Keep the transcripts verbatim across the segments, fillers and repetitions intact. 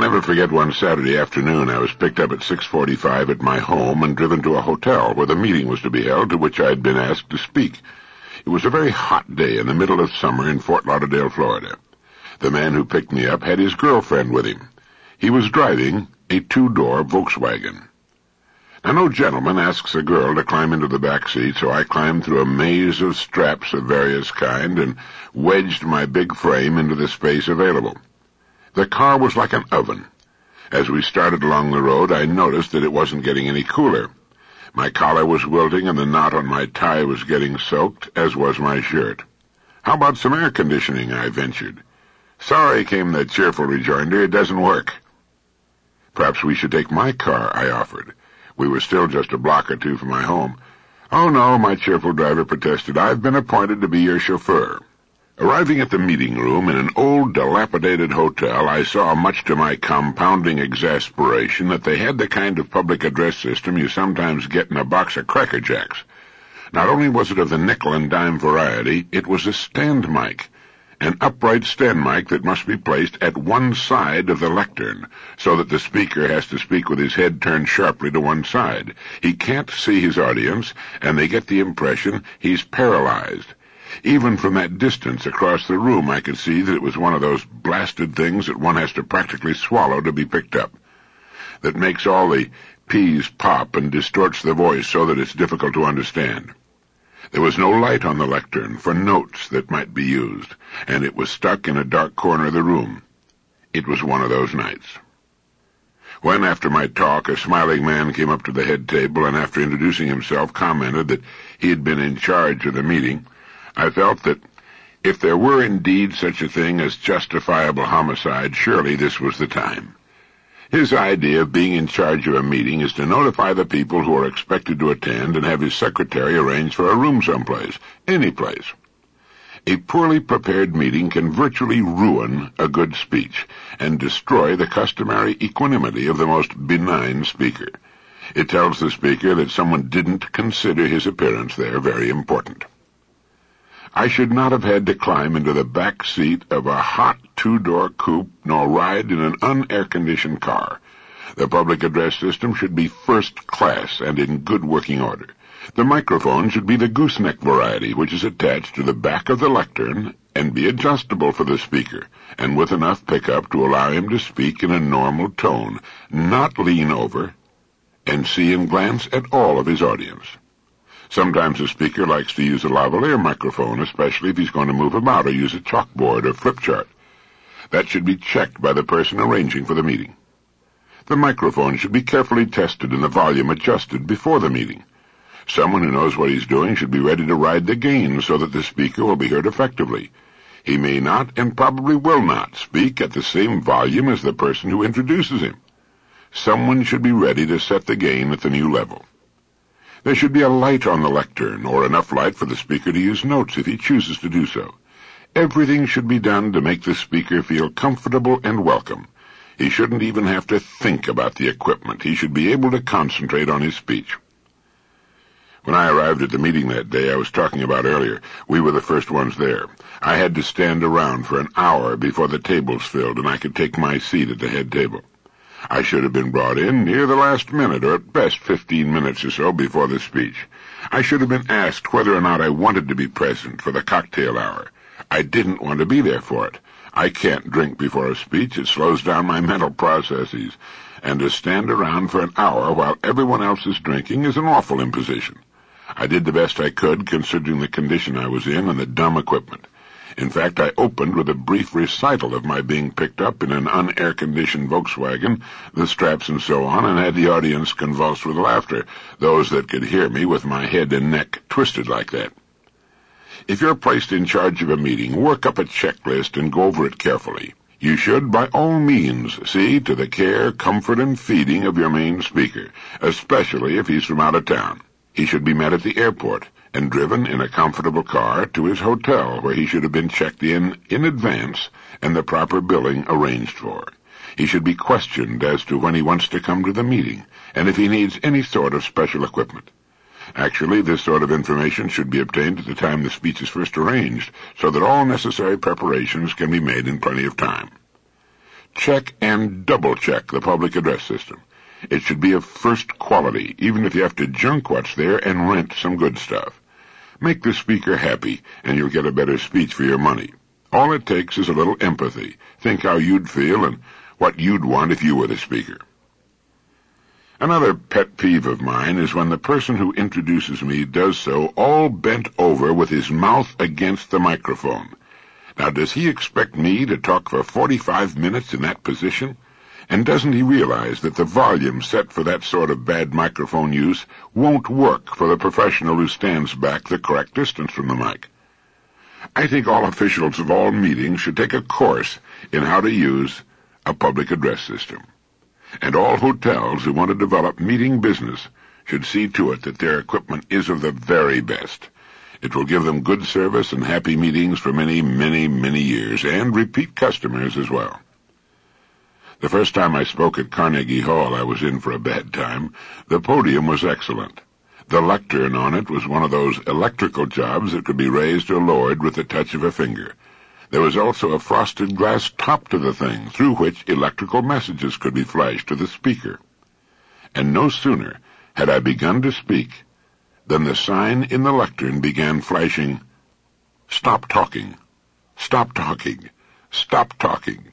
never forget one Saturday afternoon I was picked up at six forty-five at my home and driven to a hotel where the meeting was to be held to which I had been asked to speak. It was a very hot day in the middle of summer in Fort Lauderdale, Florida. The man who picked me up had his girlfriend with him. He was driving a two-door Volkswagen. Now, no gentleman asks a girl to climb into the back seat, so I climbed through a maze of straps of various kind and wedged my big frame into the space available. The car was like an oven. As we started along the road, I noticed that it wasn't getting any cooler. My collar was wilting and the knot on my tie was getting soaked, as was my shirt. "How about some air conditioning?" I ventured. "Sorry," came the cheerful rejoinder, "it doesn't work." "Perhaps we should take my car," I offered. We were still just a block or two from my home. "Oh, no," my cheerful driver protested. "I've been appointed to be your chauffeur." Arriving at the meeting room in an old, dilapidated hotel, I saw, much to my compounding exasperation, that they had the kind of public address system you sometimes get in a box of Cracker Jacks. Not only was it of the nickel-and-dime variety, it was a stand mic, an upright stand mic that must be placed at one side of the lectern, so that the speaker has to speak with his head turned sharply to one side. He can't see his audience, and they get the impression he's paralyzed. Even from that distance across the room, I could see that it was one of those blasted things that one has to practically swallow to be picked up, that makes all the P's pop and distorts the voice so that it's difficult to understand. There was no light on the lectern for notes that might be used, and it was stuck in a dark corner of the room. It was one of those nights. When, after my talk, a smiling man came up to the head table and, after introducing himself, commented that he had been in charge of the meeting, I felt that if there were indeed such a thing as justifiable homicide, surely this was the time. His idea of being in charge of a meeting is to notify the people who are expected to attend and have his secretary arrange for a room someplace, any place. A poorly prepared meeting can virtually ruin a good speech and destroy the customary equanimity of the most benign speaker. It tells the speaker that someone didn't consider his appearance there very important. I should not have had to climb into the back seat of a hot two-door coupe nor ride in an un-air-conditioned car. The public address system should be first class and in good working order. The microphone should be the gooseneck variety, which is attached to the back of the lectern and be adjustable for the speaker, and with enough pickup to allow him to speak in a normal tone, not lean over and see and glance at all of his audience. Sometimes a speaker likes to use a lavalier microphone, especially if he's going to move about or use a chalkboard or flip chart. That should be checked by the person arranging for the meeting. The microphone should be carefully tested and the volume adjusted before the meeting. Someone who knows what he's doing should be ready to ride the gain so that the speaker will be heard effectively. He may not, and probably will not, speak at the same volume as the person who introduces him. Someone should be ready to set the gain at the new level. There should be a light on the lectern, or enough light for the speaker to use notes if he chooses to do so. Everything should be done to make the speaker feel comfortable and welcome. He shouldn't even have to think about the equipment. He should be able to concentrate on his speech. When I arrived at the meeting that day I was talking about earlier, we were the first ones there. I had to stand around for an hour before the tables filled and I could take my seat at the head table. I should have been brought in near the last minute, or at best fifteen minutes or so before the speech. I should have been asked whether or not I wanted to be present for the cocktail hour. I didn't want to be there for it. I can't drink before a speech. It slows down my mental processes. And to stand around for an hour while everyone else is drinking is an awful imposition. I did the best I could, considering the condition I was in and the dumb equipment. In fact, I opened with a brief recital of my being picked up in an un-air-conditioned Volkswagen, the straps and so on, and had the audience convulsed with laughter, those that could hear me with my head and neck twisted like that. If you're placed in charge of a meeting, work up a checklist and go over it carefully. You should, by all means, see to the care, comfort, and feeding of your main speaker, especially if he's from out of town. He should be met at the airport and driven in a comfortable car to his hotel, where he should have been checked in in advance and the proper billing arranged for. He should be questioned as to when he wants to come to the meeting, and if he needs any sort of special equipment. Actually, this sort of information should be obtained at the time the speech is first arranged, so that all necessary preparations can be made in plenty of time. check and double-check the public address system. It should be of first quality, even if you have to junk what's there and rent some good stuff. Make the speaker happy, and you'll get a better speech for your money. All it takes is a little empathy. Think how you'd feel and what you'd want if you were the speaker. Another pet peeve of mine is when the person who introduces me does so all bent over with his mouth against the microphone. Now, does he expect me to talk for forty-five minutes in that position? And doesn't he realize that the volume set for that sort of bad microphone use won't work for the professional who stands back the correct distance from the mic? I think all officials of all meetings should take a course in how to use a public address system. And all hotels who want to develop meeting business should see to it that their equipment is of the very best. It will give them good service and happy meetings for many, many, many years, and repeat customers as well. The first time I spoke at Carnegie Hall, I was in for a bad time. The podium was excellent. The lectern on it was one of those electrical jobs that could be raised or lowered with the touch of a finger. There was also a frosted glass top to the thing, through which electrical messages could be flashed to the speaker. And no sooner had I begun to speak than the sign in the lectern began flashing, "Stop talking, stop talking, stop talking."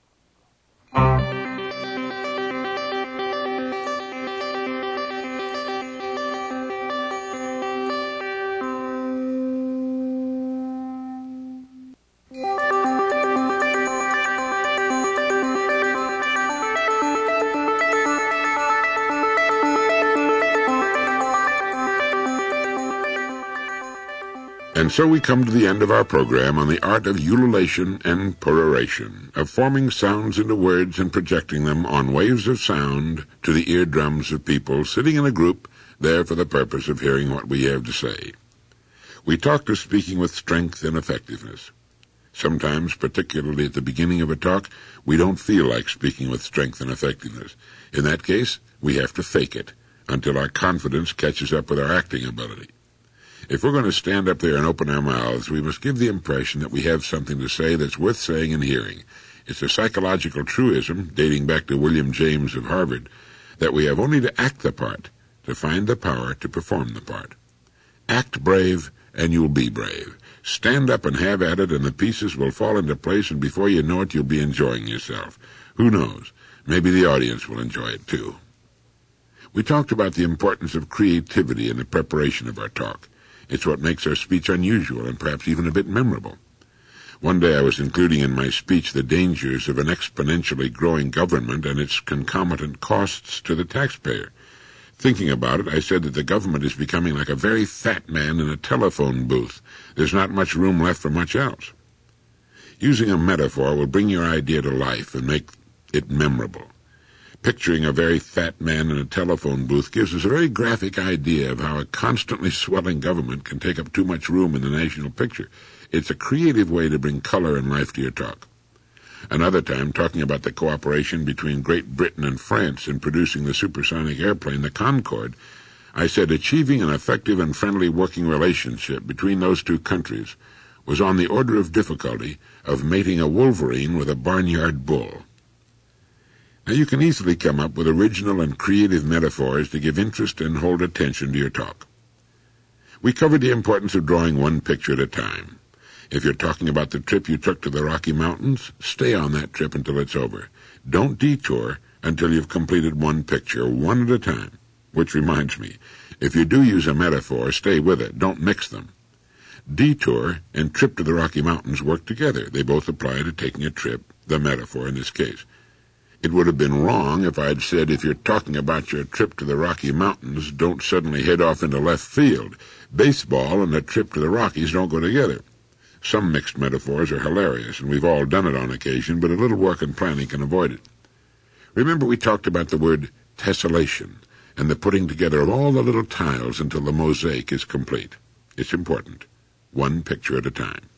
And so we come to the end of our program on the art of ululation and peroration, of forming sounds into words and projecting them on waves of sound to the eardrums of people sitting in a group there for the purpose of hearing what we have to say. We talked of speaking with strength and effectiveness. Sometimes, particularly at the beginning of a talk, we don't feel like speaking with strength and effectiveness. In that case, we have to fake it until our confidence catches up with our acting ability. If we're going to stand up there and open our mouths, we must give the impression that we have something to say that's worth saying and hearing. It's a psychological truism, dating back to William James of Harvard, that we have only to act the part to find the power to perform the part. Act brave, and you'll be brave. Stand up and have at it, and the pieces will fall into place, and before you know it, you'll be enjoying yourself. Who knows? Maybe the audience will enjoy it, too. We talked about the importance of creativity in the preparation of our talk. It's what makes our speech unusual and perhaps even a bit memorable. One day I was including in my speech the dangers of an exponentially growing government and its concomitant costs to the taxpayer. Thinking about it, I said that the government is becoming like a very fat man in a telephone booth. There's not much room left for much else. Using a metaphor will bring your idea to life and make it memorable. Picturing a very fat man in a telephone booth gives us a very graphic idea of how a constantly swelling government can take up too much room in the national picture. It's a creative way to bring color and life to your talk. Another time, talking about the cooperation between Great Britain and France in producing the supersonic airplane, the Concorde, I said achieving an effective and friendly working relationship between those two countries was on the order of difficulty of mating a wolverine with a barnyard bull. Now, you can easily come up with original and creative metaphors to give interest and hold attention to your talk. We covered the importance of drawing one picture at a time. If you're talking about the trip you took to the Rocky Mountains, stay on that trip until it's over. Don't detour until you've completed one picture, one at a time. Which reminds me, if you do use a metaphor, stay with it. Don't mix them. Detour and trip to the Rocky Mountains work together. They both apply to taking a trip, the metaphor in this case. It would have been wrong if I'd said if you're talking about your trip to the Rocky Mountains, don't suddenly head off into left field. Baseball and a trip to the Rockies don't go together. Some mixed metaphors are hilarious, and we've all done it on occasion, but a little work and planning can avoid it. Remember we talked about the word tessellation and the putting together of all the little tiles until the mosaic is complete. It's important. One picture at a time.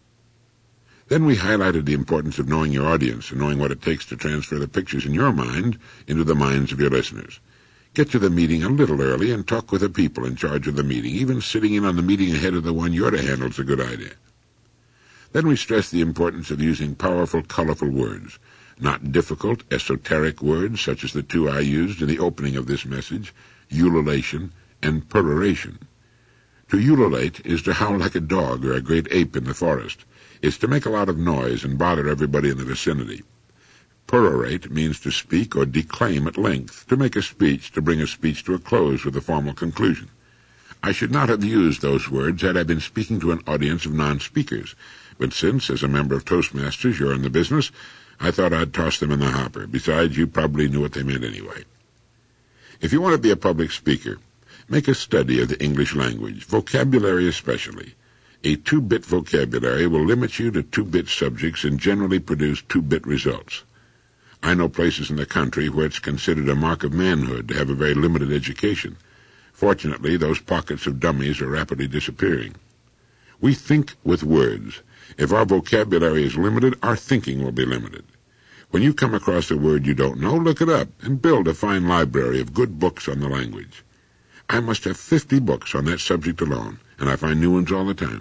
Then we highlighted the importance of knowing your audience and knowing what it takes to transfer the pictures in your mind into the minds of your listeners. Get to the meeting a little early and talk with the people in charge of the meeting. Even sitting in on the meeting ahead of the one you're to handle is a good idea. Then we stressed the importance of using powerful, colorful words. not difficult, esoteric words such as the two I used in the opening of this message, ululation and peroration. To ululate is to howl like a dog or a great ape in the forest. It's to make a lot of noise and bother everybody in the vicinity. Perorate means to speak or declaim at length, to make a speech, to bring a speech to a close with a formal conclusion. I should not have used those words had I been speaking to an audience of non-speakers, but since, as a member of Toastmasters, you're in the business, I thought I'd toss them in the hopper. Besides, you probably knew what they meant anyway. If you want to be a public speaker, make a study of the English language, vocabulary especially. A two-bit vocabulary will limit you to two-bit subjects and generally produce two-bit results. I know places in the country where it's considered a mark of manhood to have a very limited education. Fortunately, those pockets of dummies are rapidly disappearing. We think with words. If our vocabulary is limited, our thinking will be limited. When you come across a word you don't know, look it up and build a fine library of good books on the language. I must have fifty books on that subject alone, and I find new ones all the time.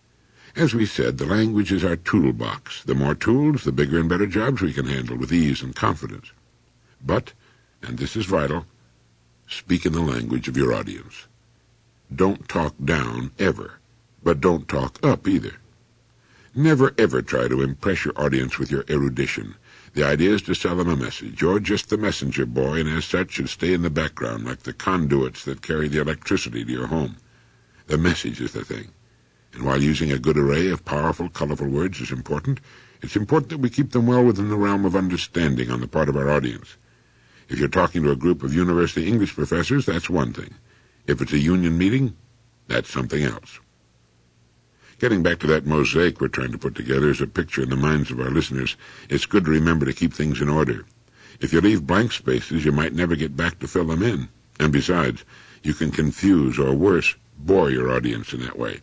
As we said, the language is our toolbox. The more tools, the bigger and better jobs we can handle with ease and confidence. But, and this is vital, speak in the language of your audience. Don't talk down, ever, but don't talk up either. Never ever try to impress your audience with your erudition. The idea is to sell them a message. You're just the messenger boy, and as such should stay in the background like the conduits that carry the electricity to your home. The message is the thing. And while using a good array of powerful, colorful words is important, it's important that we keep them well within the realm of understanding on the part of our audience. If you're talking to a group of university English professors, that's one thing. If it's a union meeting, that's something else. Getting back to that mosaic we're trying to put together as a picture in the minds of our listeners, it's good to remember to keep things in order. If you leave blank spaces, you might never get back to fill them in. And besides, you can confuse, or worse, bore your audience in that way.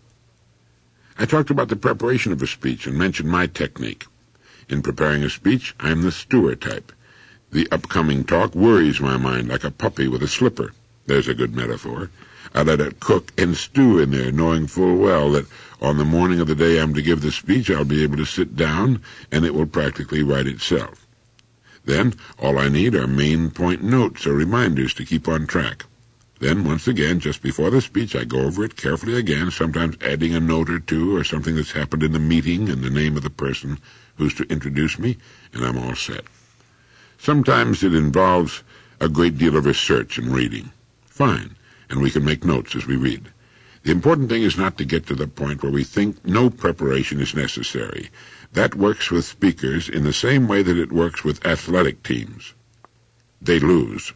I talked about the preparation of a speech and mentioned my technique. In preparing a speech, I'm the stewer type. The upcoming talk worries my mind like a puppy with a slipper. There's a good metaphor. I let it cook and stew in there, knowing full well that on the morning of the day I'm to give the speech, I'll be able to sit down, and it will practically write itself. Then, all I need are main point notes or reminders to keep on track. Then, once again, just before the speech, I go over it carefully again, sometimes adding a note or two or something that's happened in the meeting and the name of the person who's to introduce me, and I'm all set. Sometimes it involves a great deal of research and reading. Fine, and we can make notes as we read. The important thing is not to get to the point where we think no preparation is necessary. That works with speakers in the same way that it works with athletic teams. They lose.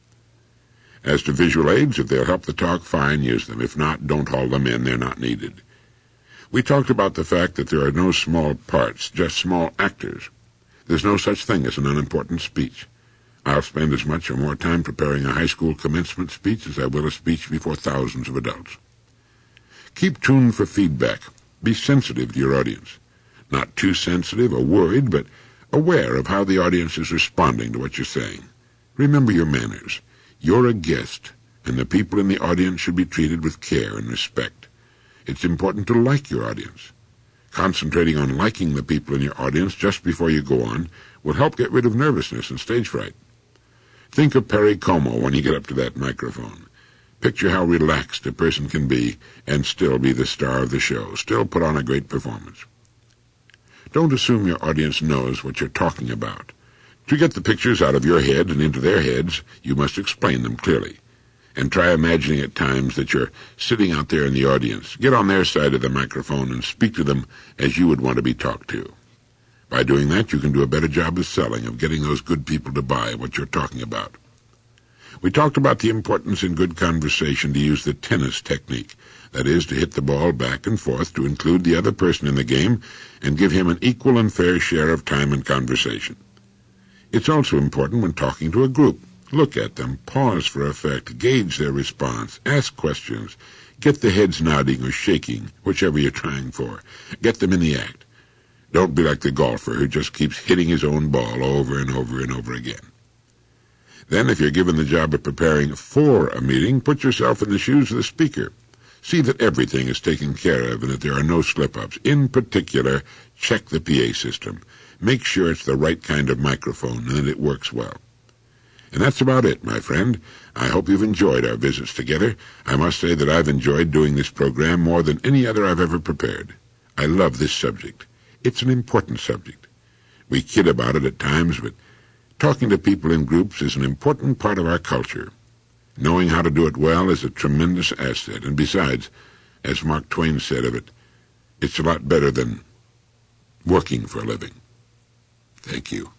As to visual aids, if they'll help the talk, fine, use them. If not, don't haul them in. They're not needed. We talked about the fact that there are no small parts, just small actors. There's no such thing as an unimportant speech. I'll spend as much or more time preparing a high school commencement speech as I will a speech before thousands of adults. Keep tuned for feedback. Be sensitive to your audience. Not too sensitive or worried, but aware of how the audience is responding to what you're saying. Remember your manners. You're a guest, and the people in the audience should be treated with care and respect. It's important to like your audience. Concentrating on liking the people in your audience just before you go on will help get rid of nervousness and stage fright. Think of Perry Como when you get up to that microphone. Picture how relaxed a person can be and still be the star of the show, still put on a great performance. Don't assume your audience knows what you're talking about. To get the pictures out of your head and into their heads, you must explain them clearly. And try imagining at times that you're sitting out there in the audience. Get on their side of the microphone and speak to them as you would want to be talked to. By doing that, you can do a better job of selling, of getting those good people to buy what you're talking about. We talked about the importance in good conversation to use the tennis technique. That is, to hit the ball back and forth to include the other person in the game and give him an equal and fair share of time and conversation. It's also important when talking to a group. Look at them, pause for effect, gauge their response, ask questions, get the heads nodding or shaking, whichever you're trying for. Get them in the act. Don't be like the golfer who just keeps hitting his own ball over and over and over again. Then, if you're given the job of preparing for a meeting, put yourself in the shoes of the speaker. See that everything is taken care of and that there are no slip-ups. In particular, check the P A system. make sure it's the right kind of microphone and that it works well. And that's about it, my friend. I hope you've enjoyed our visits together. I must say that I've enjoyed doing this program more than any other I've ever prepared. I love this subject. It's an important subject. We kid about it at times, but talking to people in groups is an important part of our culture. Knowing how to do it well is a tremendous asset, and besides, as Mark Twain said of it, it's a lot better than working for a living. Thank you.